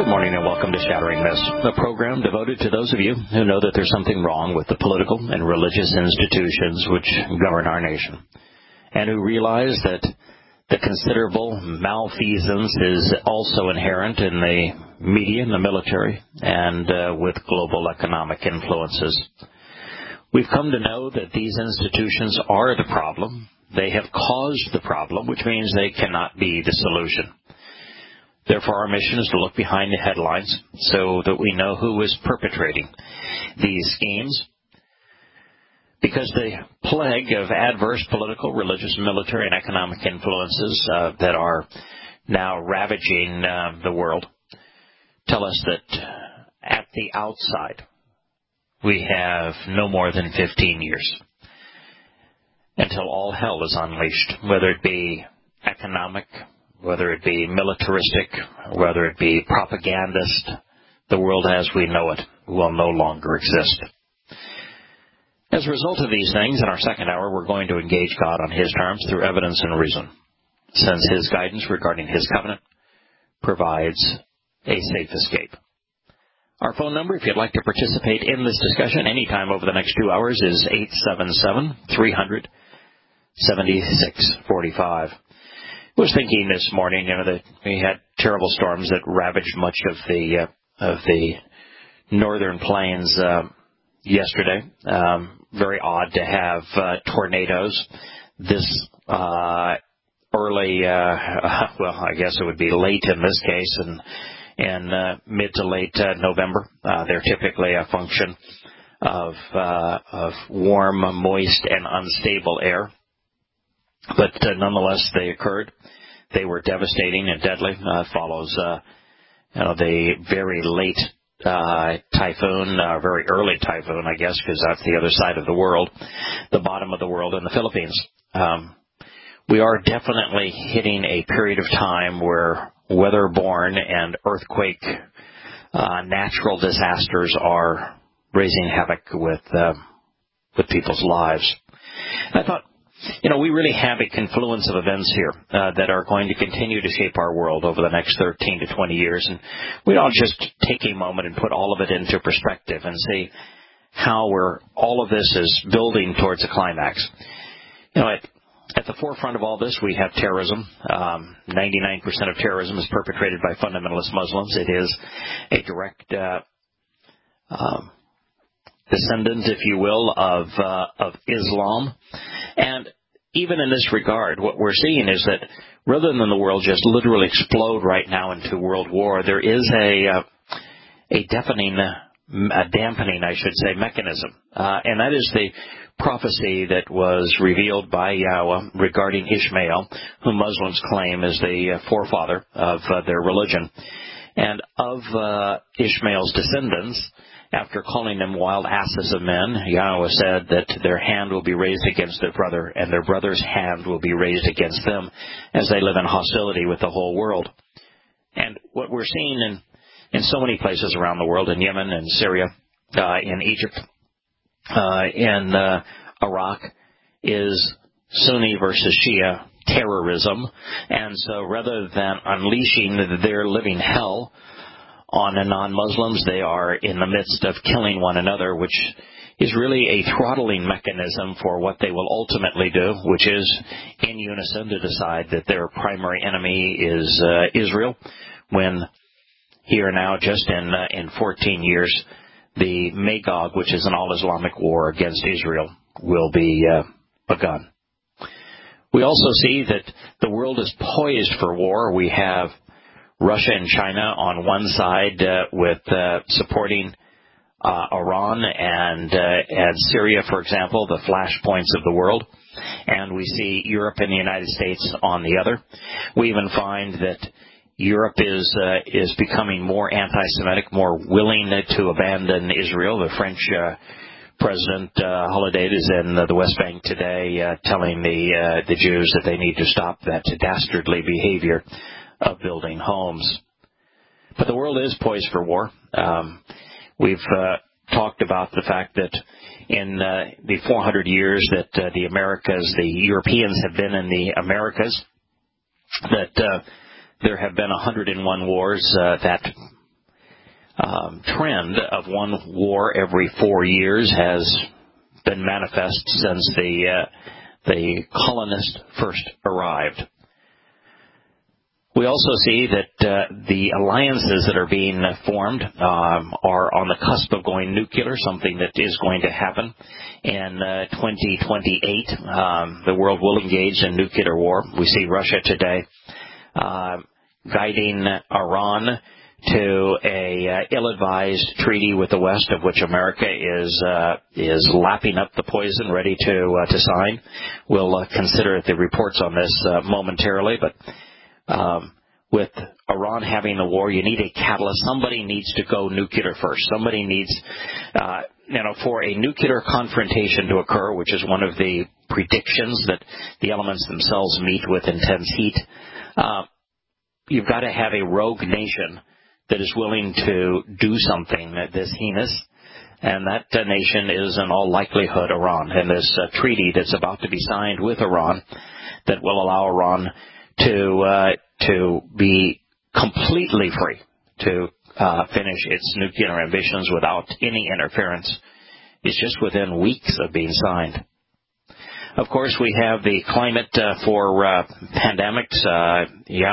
Good morning and welcome to Shattering Myths, a program devoted to those of you who know that there's something wrong with the political and religious institutions which govern our nation, and who realize that the considerable malfeasance is also inherent in the media and the military and with global economic influences. We've come to know that these institutions are the problem. They have caused the problem, which means they cannot be the solution. Therefore, our mission is to look behind the headlines so that we know who is perpetrating these schemes. Because the plague of adverse political, religious, military, and economic influences that are now ravaging the world tell us that at the outside we have no more than 15 years until all hell is unleashed, whether it be economic, whether it be militaristic, whether it be propagandist. The world as we know it will no longer exist. As a result of these things, in our second hour, we're going to engage God on His terms through evidence and reason, since His guidance regarding His covenant provides a safe escape. Our phone number, if you'd like to participate in this discussion anytime over the next 2 hours, is 877-300-7645. I was thinking this morning, that we had terrible storms that ravaged much of the northern plains yesterday. Very odd to have tornadoes this early. Well, I guess it would be late in this case, and mid to late November. They're typically a function of warm, moist, and unstable air. But nonetheless, they occurred. They were devastating and deadly. Follows the very late typhoon, very early typhoon, I guess, because that's the other side of the world, the bottom of the world in the Philippines. We are definitely hitting a period of time where weather-borne and earthquake natural disasters are raising havoc with people's lives. And I thought, we really have a confluence of events here that are going to continue to shape our world over the next 13 to 20 years. And we don't just take a moment and put all of it into perspective and see how all of this is building towards a climax. At the forefront of all this, we have terrorism. 99% of terrorism is perpetrated by fundamentalist Muslims. It is a direct descendant, if you will, of Islam. And even in this regard, what we're seeing is that rather than the world just literally explode right now into world war, there is a dampening, I should say, mechanism. And that is the prophecy that was revealed by Yahweh regarding Ishmael, whom Muslims claim is the forefather of their religion. And of Ishmael's descendants, after calling them wild asses of men, Yahweh said that their hand will be raised against their brother, and their brother's hand will be raised against them as they live in hostility with the whole world. And what we're seeing in so many places around the world, in Yemen and Syria, in Egypt, in Iraq, is Sunni versus Shia terrorism. And so rather than unleashing their living hell on the non-Muslims, they are in the midst of killing one another, which is really a throttling mechanism for what they will ultimately do, which is in unison to decide that their primary enemy is Israel, when here now, just in 14 years, the Magog, which is an all-Islamic war against Israel, will be begun. We also see that the world is poised for war. We have Russia and China on one side with supporting Iran and Syria, for example, the flashpoints of the world. And we see Europe and the United States on the other. We even find that Europe is becoming more anti-Semitic, more willing to abandon Israel. The French President Holliday is in the West Bank today telling the Jews that they need to stop that dastardly behavior of building homes. But the world is poised for war. We've talked about the fact that in the 400 years that the Europeans have been in the Americas, that there have been 101 wars that trend of one war every 4 years has been manifest since the colonists first arrived. We also see that the alliances that are being formed are on the cusp of going nuclear, something that is going to happen in 2028. The world will engage in nuclear war. We see Russia today guiding Iran to a ill-advised treaty with the West, of which America is lapping up the poison, ready to sign. We'll consider the reports on this momentarily, but with Iran having the war, you need a catalyst. Somebody needs to go nuclear first. Somebody needs, for a nuclear confrontation to occur, which is one of the predictions that the elements themselves meet with intense heat. You've got to have a rogue nation that is willing to do something this heinous, and that nation is in all likelihood Iran. And this treaty that's about to be signed with Iran that will allow Iran to be completely free to finish its nuclear ambitions without any interference is just within weeks of being signed. Of course, we have the climate for pandemics.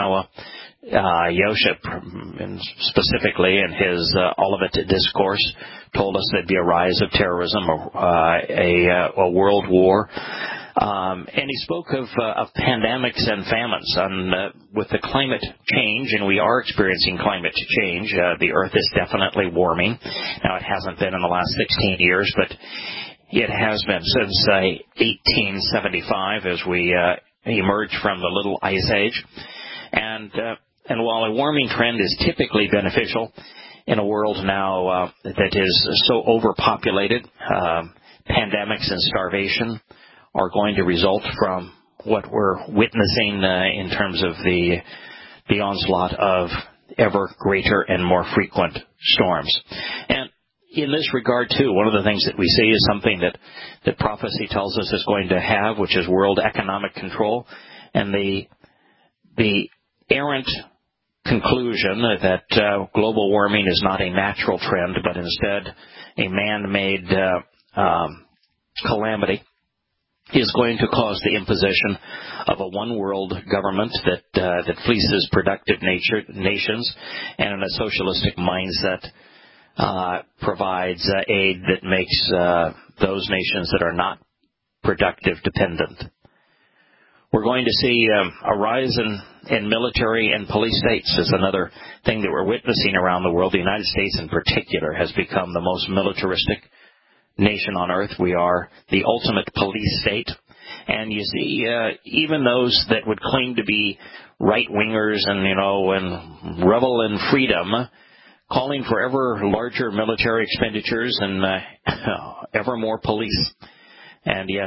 Yosha, specifically in his Olivet discourse, told us there'd be a rise of terrorism, a world war. And he spoke of pandemics and famines. And with the climate change, and we are experiencing climate change, the Earth is definitely warming. Now, it hasn't been in the last 16 years, but it has been since 1875 as we emerged from the Little Ice Age. And while a warming trend is typically beneficial in a world now that is so overpopulated, pandemics and starvation are going to result from what we're witnessing in terms of the onslaught of ever greater and more frequent storms. And in this regard, too, one of the things that we see is something that prophecy tells us is going to have, which is world economic control, and the errant conclusion that global warming is not a natural trend, but instead a man-made calamity is going to cause the imposition of a one-world government that fleeces productive nations and in a socialistic mindset provides aid that makes those nations that are not productive dependent. We're going to see a rise in military and police states is another thing that we're witnessing around the world. The United States in particular has become the most militaristic nation on earth. We are the ultimate police state. And you see, even those that would claim to be right-wingers and revel in freedom, calling for ever larger military expenditures and ever more police. And yet,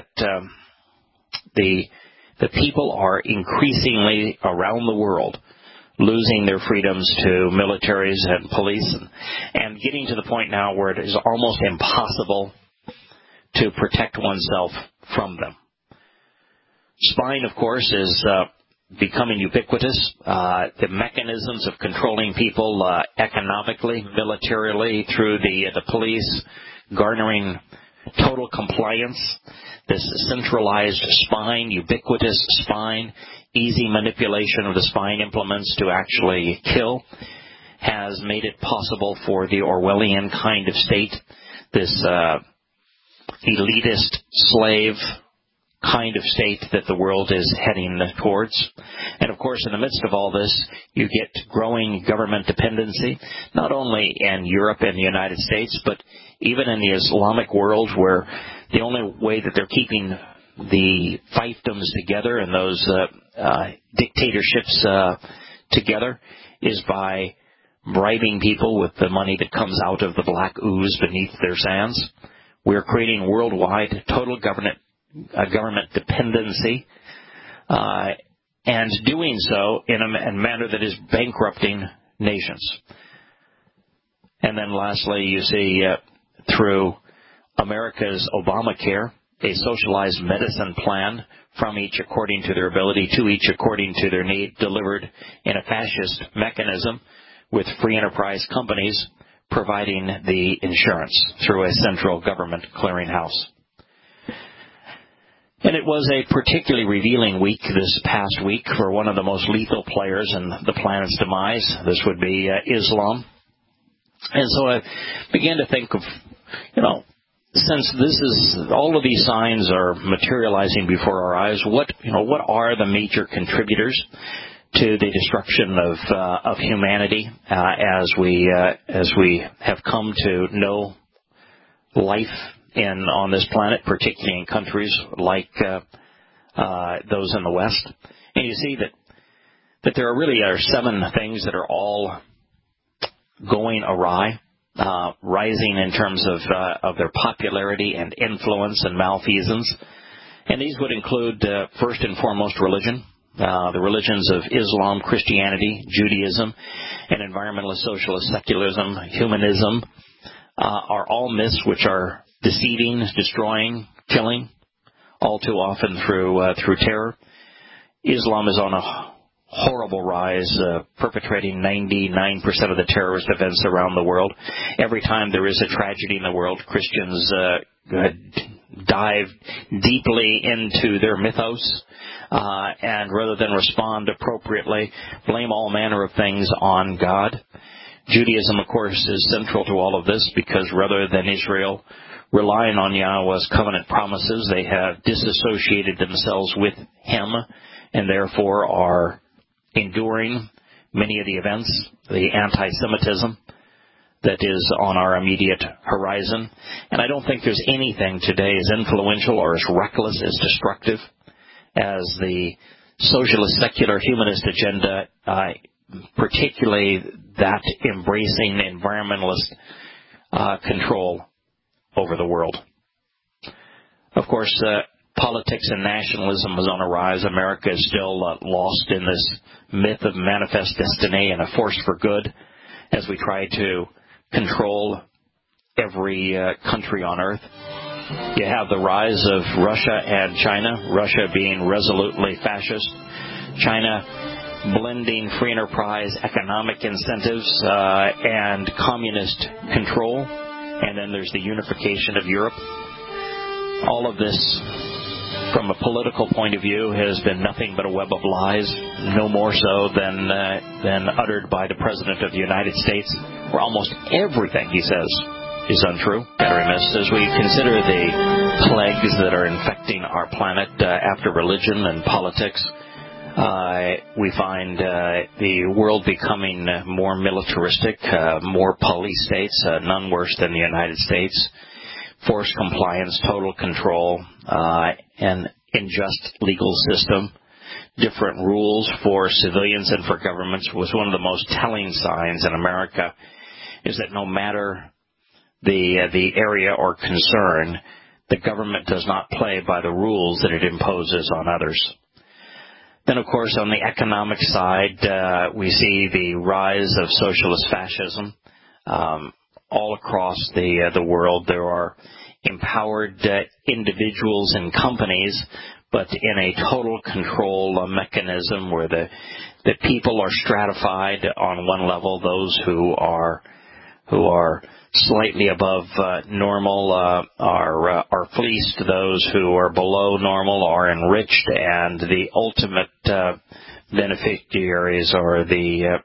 the people are increasingly around the world losing their freedoms to militaries and police and getting to the point now where it is almost impossible to protect oneself from them. Spying, of course, is becoming ubiquitous. The mechanisms of controlling people economically, militarily, through the police, garnering total compliance, this centralized spying, ubiquitous spying, easy manipulation of the spying implements to actually kill, has made it possible for the Orwellian kind of state, this elitist slave kind of state that the world is heading towards. And of course, in the midst of all this, you get growing government dependency, not only in Europe and the United States, but even in the Islamic world, where the only way that they're keeping the fiefdoms together and those dictatorships together is by bribing people with the money that comes out of the black ooze beneath their sands. We're creating worldwide total government dependency, and doing so in a manner that is bankrupting nations. And then lastly, you see through America's Obamacare, a socialized medicine plan from each according to their ability, to each according to their need, delivered in a fascist mechanism with free enterprise companies providing the insurance through a central government clearinghouse. And it was a particularly revealing week this past week for one of the most lethal players in the planet's demise. This would be Islam. And so I began to think of, since this is, all of these signs are materializing before our eyes, what are the major contributors to the destruction of humanity as we have come to know life on this planet, particularly in countries like those in the West. And you see that there are 7 things that are all going awry, rising in terms of their popularity and influence and malfeasance. And these would include, first and foremost, religion. The religions of Islam, Christianity, Judaism, and environmentalist, socialist, secularism, humanism are all myths which are deceiving, destroying, killing, all too often through terror. Islam is on a horrible rise, perpetrating 99% of the terrorist events around the world. Every time there is a tragedy in the world, Christians dive deeply into their mythos, and rather than respond appropriately, blame all manner of things on God. Judaism, of course, is central to all of this because rather than Israel relying on Yahweh's covenant promises, they have disassociated themselves with Him and therefore are enduring many of the events, the anti-Semitism that is on our immediate horizon. And I don't think there's anything today as influential or as reckless, as destructive as the socialist, secular, humanist agenda, particularly that embracing environmentalist control over the world. Of course, politics and nationalism is on a rise. America is still lost in this myth of manifest destiny and a force for good as we try to control every country on earth. You have the rise of Russia and China, Russia being resolutely fascist, China blending free enterprise economic incentives and communist control, and then there's the unification of Europe. All of this, from a political point of view, has been nothing but a web of lies, no more so than uttered by the President of the United States, where almost everything he says is untrue. As we consider the plagues that are infecting our planet after religion and politics, we find the world becoming more militaristic, more police states, none worse than the United States, forced compliance, total control, an unjust legal system, different rules for civilians and for governments. Was one of the most telling signs in America is that no matter the area or concern, the government does not play by the rules that it imposes on others. Then, of course, on the economic side, we see the rise of socialist fascism. All across the world, there are empowered individuals and companies, but in a total control mechanism where the people are stratified on one level, those who are slightly above normal are fleeced, those who are below normal are enriched, and the ultimate beneficiaries are the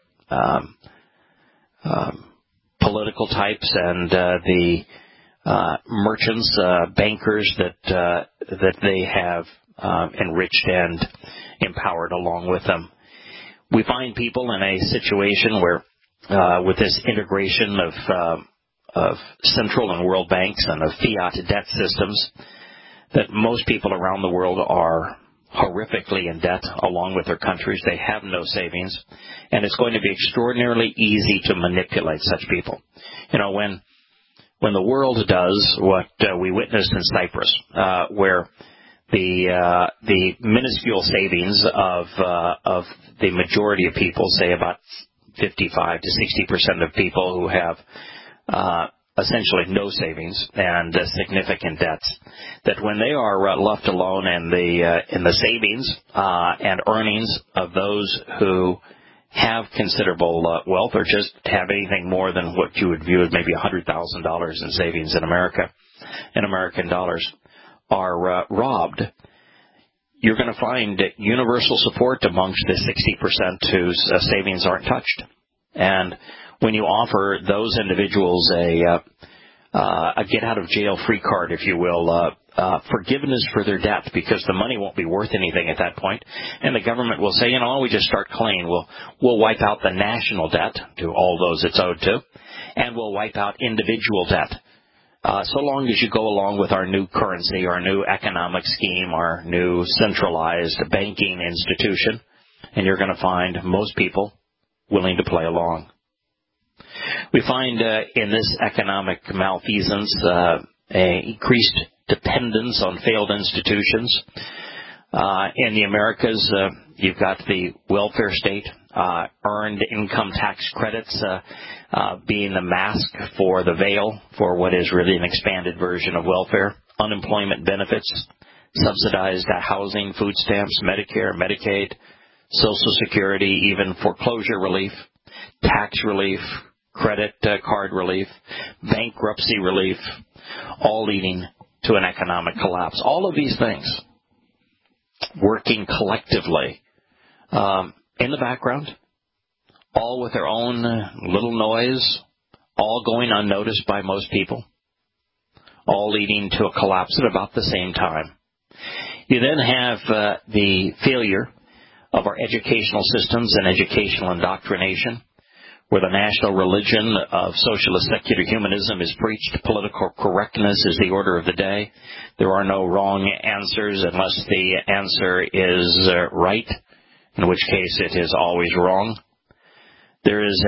political types and the merchants, bankers that they have enriched and empowered along with them. We find people in a situation where, with this integration of central and world banks and of fiat debt systems, that most people around the world are horrifically in debt along with their countries. They have no savings, and it's going to be extraordinarily easy to manipulate such people. When the world does what we witnessed in Cyprus, where the minuscule savings of the majority of people, say about 55 to 60% of people who have essentially no savings and significant debts, that when they are left alone in the savings and earnings of those who have considerable wealth or just have anything more than what you would view as maybe $100,000 in savings in America, in American dollars, are robbed, you're going to find universal support amongst the 60% whose savings aren't touched. And when you offer those individuals a get-out-of-jail-free card, if you will, forgiveness for their debt, because the money won't be worth anything at that point, and the government will say, we just start clean. We'll wipe out the national debt to all those it's owed to, and we'll wipe out individual debt. So long as you go along with our new currency, our new economic scheme, our new centralized banking institution, and you're going to find most people willing to play along. We find in this economic malfeasance a increased dependence on failed institutions. In the Americas, you've got the welfare state, earned income tax credits being the mask for the veil for what is really an expanded version of welfare, unemployment benefits, subsidized housing, food stamps, Medicare, Medicaid, Social Security, even foreclosure relief, tax relief, credit card relief, bankruptcy relief, all leading to an economic collapse. All of these things working collectively in the background, all with their own little noise, all going unnoticed by most people, all leading to a collapse at about the same time. You then have the failure of our educational systems and educational indoctrination, where the national religion of socialist secular humanism is preached. Political correctness is the order of the day. There are no wrong answers unless the answer is right, in which case it is always wrong. There is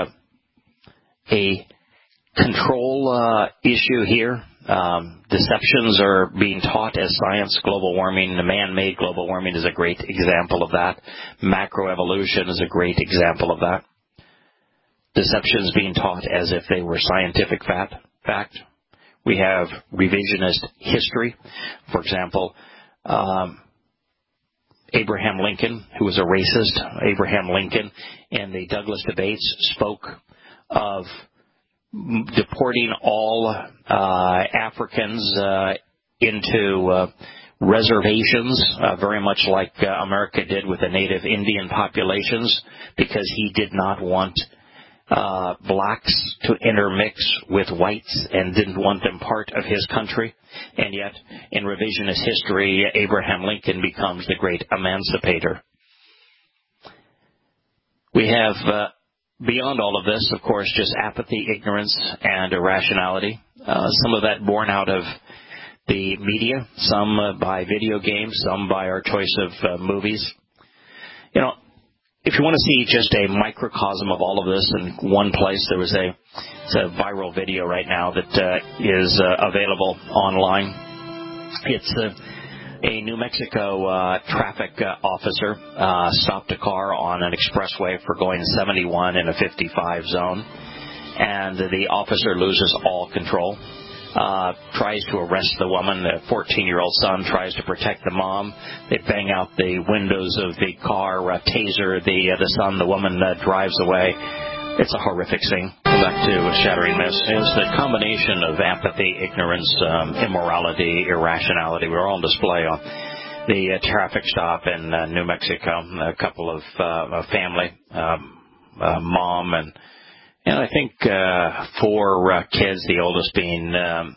a control issue here. Deceptions are being taught as science. Global warming, the man-made global warming is a great example of that. Macroevolution is a great example of that. Deceptions being taught as if they were scientific fact. We have revisionist history. For example, Abraham Lincoln, who was a racist, Abraham Lincoln in the Douglas debates spoke of deporting all Africans into reservations, very much like America did with the native Indian populations, because he did not want blacks to intermix with whites and didn't want them part of his country. And yet, in revisionist history, Abraham Lincoln becomes the great emancipator. We have, beyond all of this, of course, just apathy, ignorance, and irrationality. Some of that born out of the media, some by video games, some by our choice of movies. If you want to see just a microcosm of all of this in one place, it's a viral video right now that is available online. It's a New Mexico traffic officer stopped a car on an expressway for going 71 in a 55 zone, and the officer loses all control. Tries to arrest the woman. The 14-year-old son tries to protect the mom. They bang out the windows of the car, taser the son. The woman drives away. It's a horrific scene. Back to Shattering Myths. It's the combination of apathy, ignorance, immorality, irrationality. We're all on display on the traffic stop in New Mexico. A couple of family, mom and I think 4 kids, the oldest being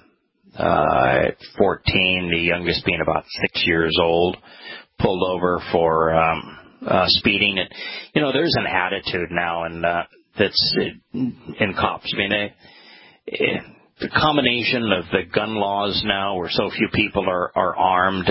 14, the youngest being about 6 years old, pulled over for speeding. And, there's an attitude now that's in cops. I mean, the combination of the gun laws now, where so few people are armed,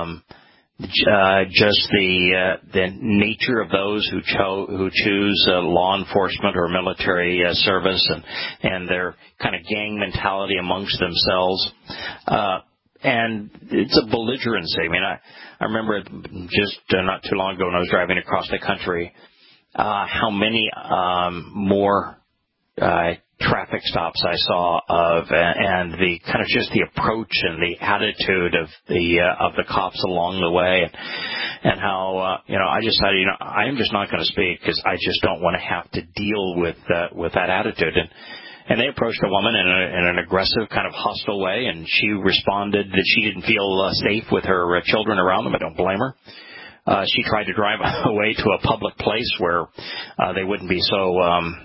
just the nature of those who choose law enforcement or military service, and their kind of gang mentality amongst themselves, and it's a belligerency. I mean, I remember just not too long ago when I was driving across the country, how many more traffic traffic stops I saw of, and the kind of just the approach and the attitude of the cops along the way, and how I just decided, I am just not going to speak because I just don't want to have to deal with that attitude. And they approached a woman in an aggressive, kind of hostile way, and she responded that she didn't feel safe with her children around them. I don't blame her. She tried to drive away to a public place where they wouldn't be so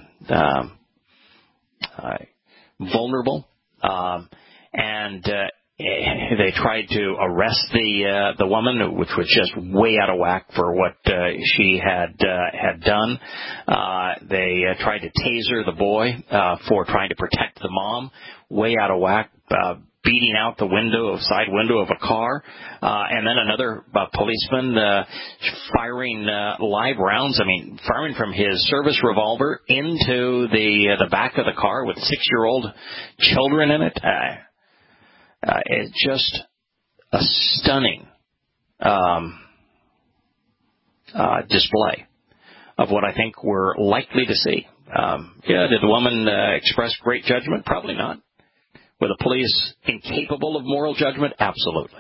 vulnerable, and they tried to arrest the woman, which was just way out of whack for what she had done. They tried to taser the boy for trying to protect the mom, way out of whack. Beating out the side window of a car, and then another policeman firing live rounds. Firing from his service revolver into the back of the car with 6-year-old children in it. It's just a stunning display of what I think we're likely to see. Did the woman express great judgment? Probably not. Were the police incapable of moral judgment? Absolutely.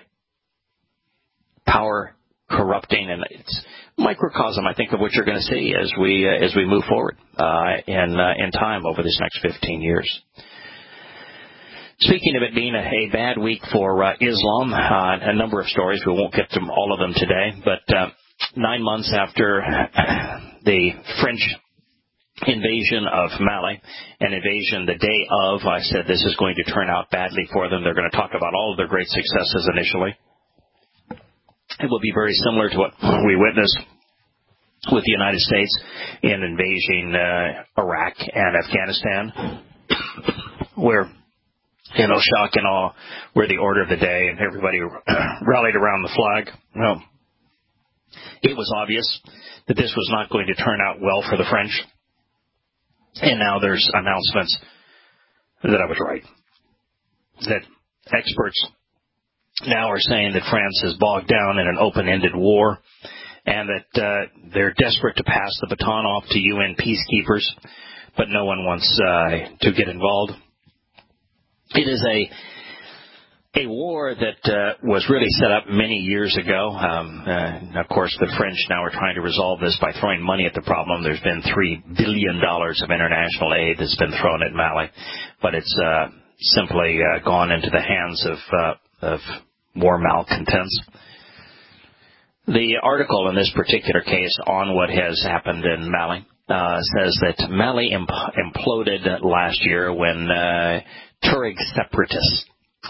Power corrupting, and it's microcosm, I think, of what you're going to see as we move forward in time over this next 15 years. Speaking of it being a bad week for Islam, a number of stories. We won't get to all of them today, but 9 months after the French invasion of Mali, an invasion the day of, I said this is going to turn out badly for them. They're going to talk about all of their great successes initially. It will be very similar to what we witnessed with the United States in invading Iraq and Afghanistan, where, shock and awe were the order of the day, and everybody rallied around the flag. Well, it was obvious that this was not going to turn out well for the French. And now there's announcements that I was right. That experts now are saying that France is bogged down in an open-ended war, and that they're desperate to pass the baton off to UN peacekeepers, but no one wants to get involved. It is a war that was really set up many years ago. Of course, the French now are trying to resolve this by throwing money at the problem. There's been $3 billion of international aid that's been thrown at Mali, but it's simply gone into the hands of war malcontents. The article in this particular case on what has happened in Mali says that Mali imploded last year when Tuareg separatists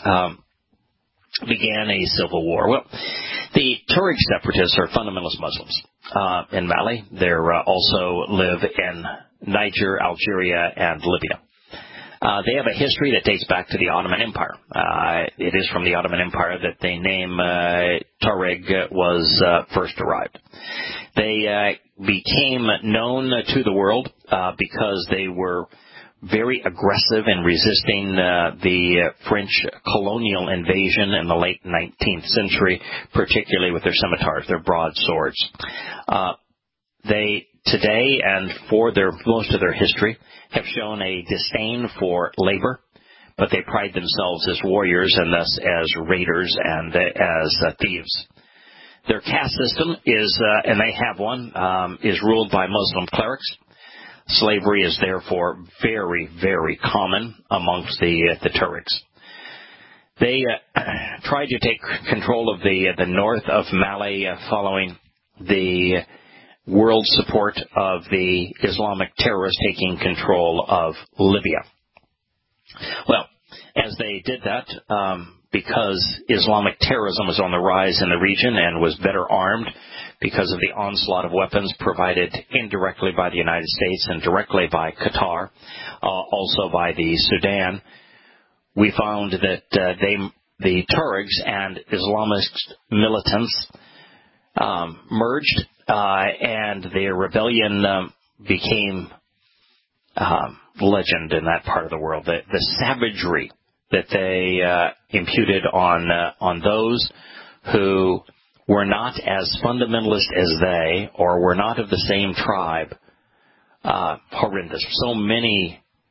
began a civil war. Well, the Tuareg separatists are fundamentalist Muslims in Mali. They also live in Niger, Algeria, and Libya. They have a history that dates back to the Ottoman Empire. It is from the Ottoman Empire that the name Tuareg was first arrived. They became known to the world because they were very aggressive in resisting the French colonial invasion in the late 19th century, particularly with their scimitars, their broadswords. They today and for most of their history have shown a disdain for labor, but they pride themselves as warriors and thus as raiders and as thieves. Their caste system is, and they have one, is ruled by Muslim clerics. Slavery is therefore very, very common amongst the Tuaregs. They tried to take control of the north of Mali following the world support of the Islamic terrorists taking control of Libya. Well, as they did that, because Islamic terrorism was on the rise in the region and was better armed because of the onslaught of weapons provided indirectly by the United States and directly by Qatar, also by the Sudan, we found that the Tuaregs and Islamist militants merged, and their rebellion became legend in that part of the world. The savagery that they imputed on those who were not as fundamentalist as they, or were not of the same tribe, horrendous. So many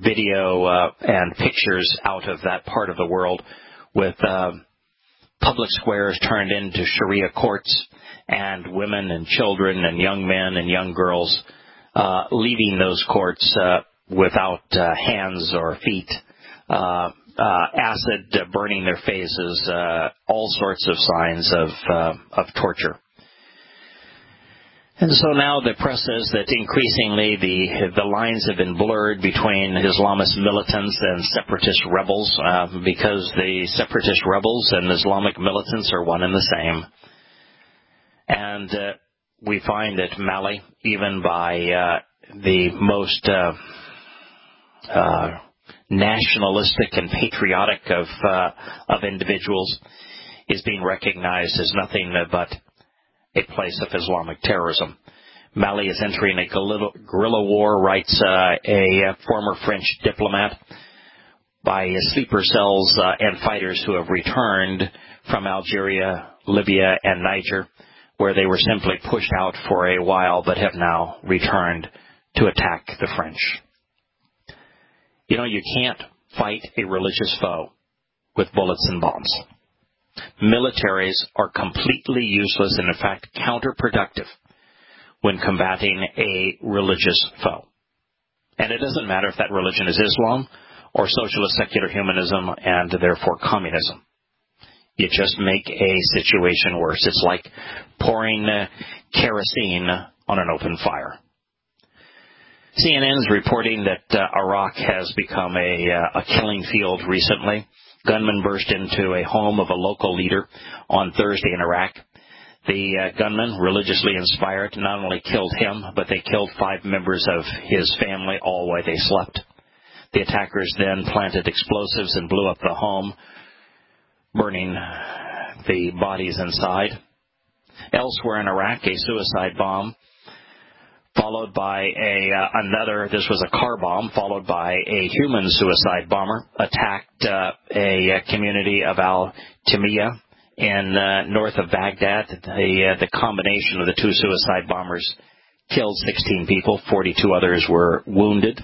video and pictures out of that part of the world with public squares turned into Sharia courts and women and children and young men and young girls leaving those courts without hands or feet, acid burning their faces, all sorts of signs of torture. And so now the press says that increasingly the lines have been blurred between Islamist militants and separatist rebels because the separatist rebels and Islamic militants are one and the same. And we find that Mali, even by the most nationalistic and patriotic of individuals, is being recognized as nothing but a place of Islamic terrorism. Mali is entering a guerrilla war, writes a former French diplomat, by sleeper cells and fighters who have returned from Algeria, Libya, and Niger, where they were simply pushed out for a while but have now returned to attack the French. You know, you can't fight a religious foe with bullets and bombs. Militaries are completely useless and, in fact, counterproductive when combating a religious foe. And it doesn't matter if that religion is Islam or socialist secular humanism and, therefore, communism. You just make a situation worse. It's like pouring kerosene on an open fire. CNN is reporting that Iraq has become a killing field recently. Gunmen burst into a home of a local leader on Thursday in Iraq. The gunmen, religiously inspired, not only killed him, but they killed 5 members of his family all while they slept. The attackers then planted explosives and blew up the home, burning the bodies inside. Elsewhere in Iraq, a suicide bomb followed by another, this was a car bomb, followed by a human suicide bomber, attacked a community of Al-Timiyah in north of Baghdad. The combination of the 2 suicide bombers killed 16 people, 42 others were wounded.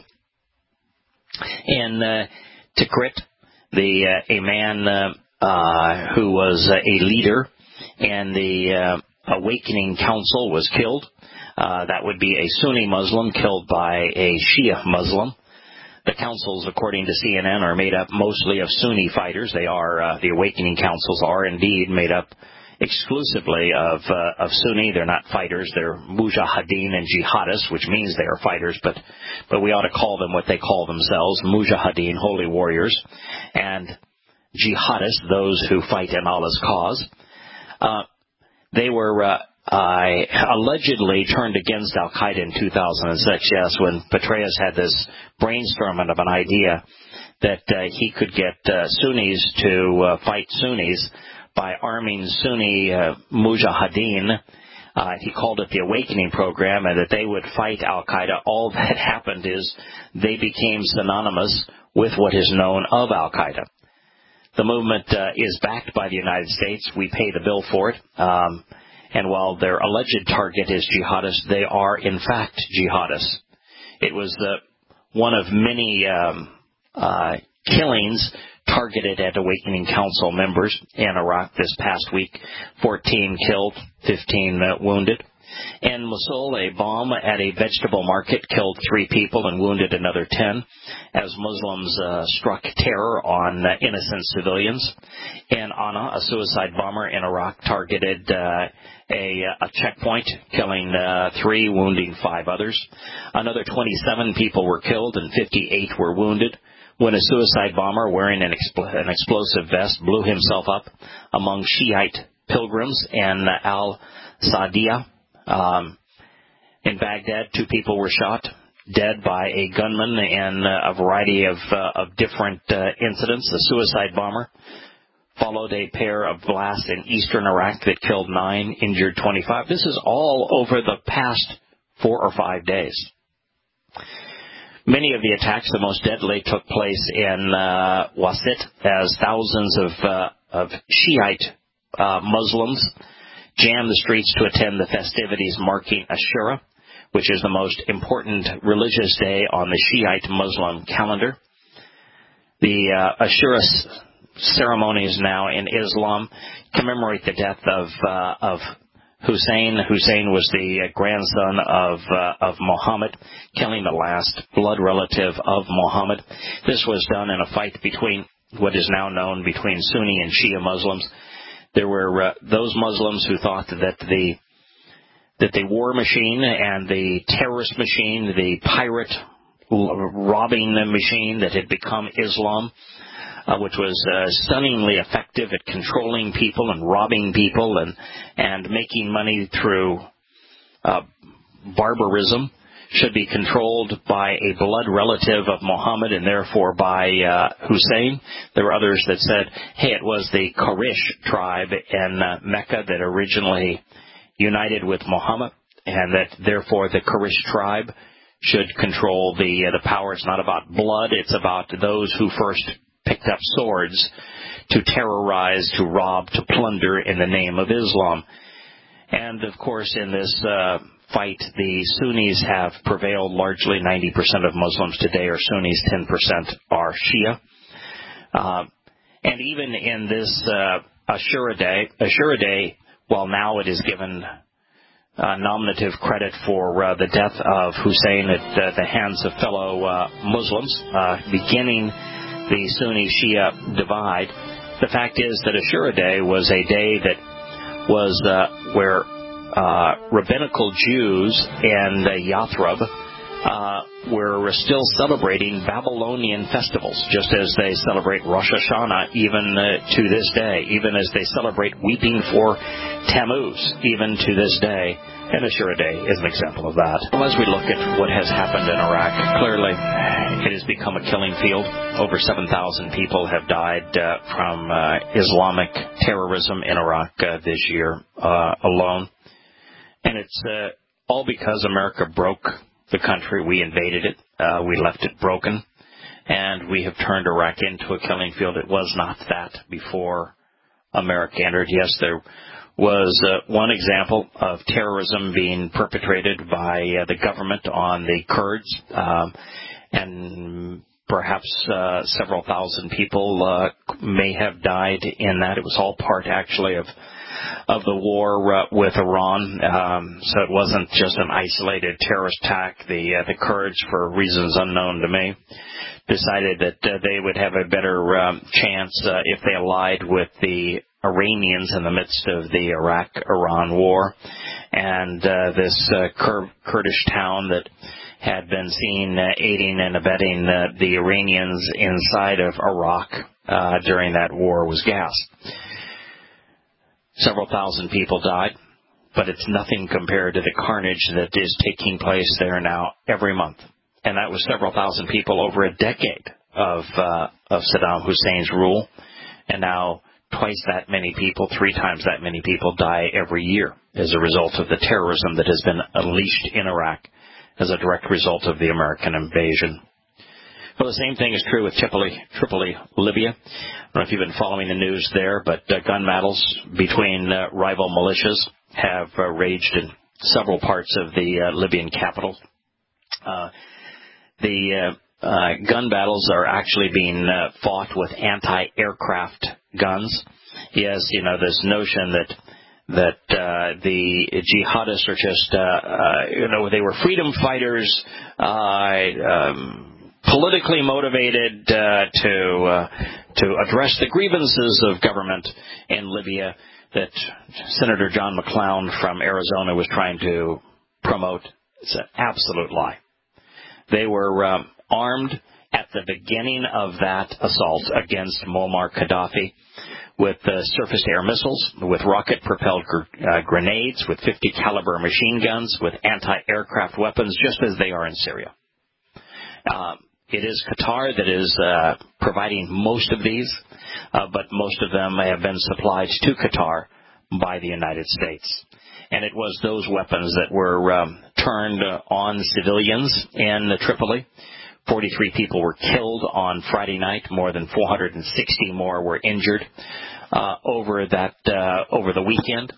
In Tikrit, a man who was a leader in the Awakening Council was killed. That would be a Sunni Muslim killed by a Shia Muslim. The councils, according to CNN, are made up mostly of Sunni fighters. They are, the Awakening Councils are indeed made up exclusively of Sunni. They're not fighters. They're mujahideen and jihadists, which means they are fighters, but we ought to call them what they call themselves, mujahideen, holy warriors, and jihadists, those who fight in Allah's cause. They were allegedly turned against Al-Qaeda in 2006, yes, when Petraeus had this brainstorming of an idea that he could get Sunnis to fight Sunnis by arming Sunni mujahideen. He called it the Awakening Program, and that they would fight Al-Qaeda. All that happened is they became synonymous with what is known of Al-Qaeda. The movement is backed by the United States. We pay the bill for it. And while their alleged target is jihadists, they are, in fact, jihadists. It was one of many killings targeted at Awakening Council members in Iraq this past week. 14 killed, 15 wounded. In Mosul, a bomb at a vegetable market killed 3 people and wounded another 10 as Muslims struck terror on innocent civilians. In Anna, a suicide bomber in Iraq targeted a checkpoint, killing 3, wounding 5 others. Another 27 people were killed and 58 were wounded when a suicide bomber wearing an explosive vest blew himself up among Shiite pilgrims in Al-Saadiyah. In Baghdad, 2 people were shot dead by a gunman in a variety of different incidents. The suicide bomber followed a pair of blasts in eastern Iraq that killed 9, injured 25. This is all over the past 4 or 5 days. Many of the attacks, the most deadly, took place in Wasit, as thousands of Shiite Muslims jammed the streets to attend the festivities marking Ashura, which is the most important religious day on the Shiite Muslim calendar. The Ashura ceremonies now in Islam commemorate the death of Hussein. Hussein was the grandson of Muhammad, killing the last blood relative of Muhammad. This was done in a fight between what is now known between Sunni and Shia Muslims. There were those Muslims who thought that the war machine and the terrorist machine, the pirate robbing machine that had become Islam, which was stunningly effective at controlling people and robbing people and making money through barbarism, should be controlled by a blood relative of Muhammad and therefore by Hussein. There were others that said, hey, it was the Quraysh tribe in Mecca that originally united with Muhammad, and that therefore the Quraysh tribe should control the power. It's not about blood, it's about those who first picked up swords to terrorize, to rob, to plunder in the name of Islam. And, of course, in this fight, the Sunnis have prevailed largely. 90% of Muslims today are Sunnis, 10% are Shia. And even in this Ashura Day, while now it is given nominative credit for the death of Hussein at the hands of fellow Muslims, beginning the Sunni-Shia divide, the fact is that Ashura Day was a day that was where rabbinical Jews and Yathrib were still celebrating Babylonian festivals, just as they celebrate Rosh Hashanah even to this day, even as they celebrate weeping for Tammuz even to this day. And Ashura Day is an example of that. Well, as we look at what has happened in Iraq, clearly it has become a killing field. Over 7,000 people have died from Islamic terrorism in Iraq this year alone. And it's all because America broke the country. We invaded it. We left it broken. And we have turned Iraq into a killing field. It was not that before America entered. Yes, there was one example of terrorism being perpetrated by the government on the Kurds, and perhaps several thousand people may have died in that. It was all part, actually, of the war with Iran, so it wasn't just an isolated terrorist attack. The Kurds, for reasons unknown to me, decided that they would have a better chance if they allied with the Iranians in the midst of the Iraq-Iran war. And this Kurdish town that had been seen aiding and abetting the Iranians inside of Iraq during that war was gassed. Several thousand people died, but it's nothing compared to the carnage that is taking place there now every month. And that was several thousand people over a decade of Saddam Hussein's rule. And now twice that many people, 3 times that many people die every year as a result of the terrorism that has been unleashed in Iraq as a direct result of the American invasion. Well, the same thing is true with Tripoli, Libya. I don't know if you've been following the news there, but gun battles between rival militias have raged in several parts of the Libyan capital. The gun battles are actually being fought with anti-aircraft guns. Yes, you know, this notion that the jihadists are just, they were freedom fighters, politically motivated to address the grievances of government in Libya that Senator John McClown from Arizona was trying to promote. It's an absolute lie. They were armed at the beginning of that assault against Muammar Gaddafi with surface-to-air missiles, with rocket-propelled grenades, with 50-caliber machine guns, with anti-aircraft weapons, just as they are in Syria. It is Qatar that is providing most of these, but most of them have been supplied to Qatar by the United States. And it was those weapons that were turned on civilians in Tripoli. 43 people were killed on Friday night. More than 460 more were injured over the weekend.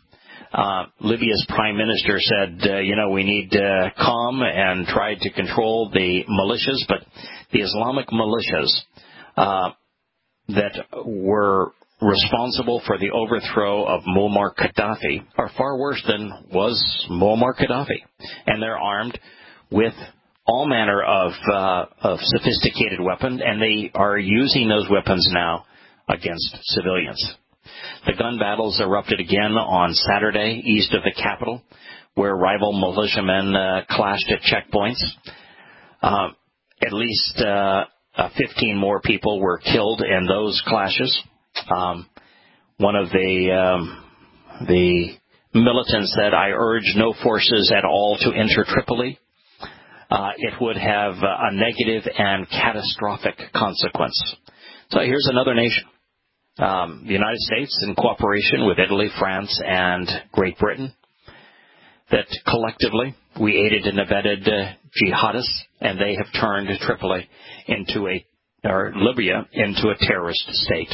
Libya's prime minister said, we need calm and tried to control the militias, but the Islamic militias that were responsible for the overthrow of Muammar Gaddafi are far worse than was Muammar Gaddafi. And they're armed with all manner of sophisticated weapons, and they are using those weapons now against civilians. The gun battles erupted again on Saturday east of the capital, where rival militiamen clashed at checkpoints. At least 15 more people were killed in those clashes. One of the militants said, "I urge no forces at all to enter Tripoli. It would have a negative and catastrophic consequence." So here's another nation. The United States, in cooperation with Italy, France, and Great Britain, that collectively we aided and abetted jihadists, and they have turned Tripoli or Libya into a terrorist state.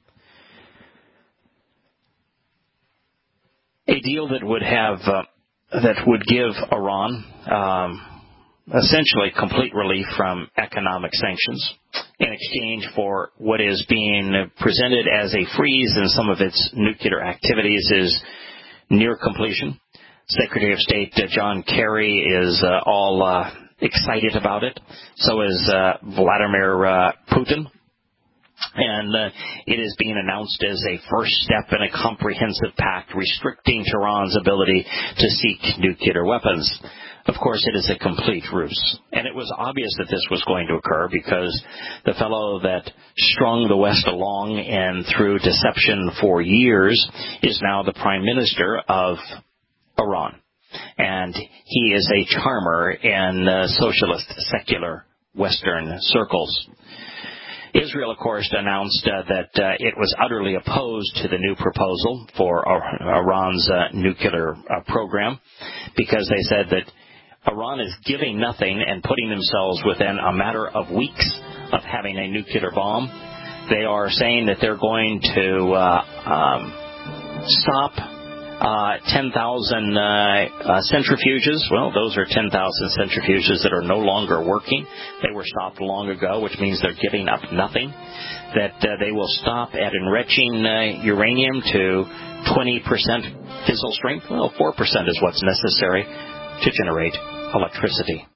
A deal that would give Iran essentially complete relief from economic sanctions in exchange for what is being presented as a freeze in some of its nuclear activities is near completion. Secretary of State John Kerry is all excited about it. So is Vladimir Putin. And it is being announced as a first step in a comprehensive pact restricting Tehran's ability to seek nuclear weapons. Of course, it is a complete ruse. And it was obvious that this was going to occur because the fellow that strung the West along and through deception for years is now the prime minister of Iran. And he is a charmer in socialist, secular Western circles. Israel, of course, announced that it was utterly opposed to the new proposal for Iran's nuclear program because they said that Iran is giving nothing and putting themselves within a matter of weeks of having a nuclear bomb. They are saying that they're going to stop 10,000 centrifuges. Well, those are 10,000 centrifuges that are no longer working. They were stopped long ago, which means they're giving up nothing. That they will stop at enriching uranium to 20% fissile strength. Well, 4% is what's necessary to generate electricity.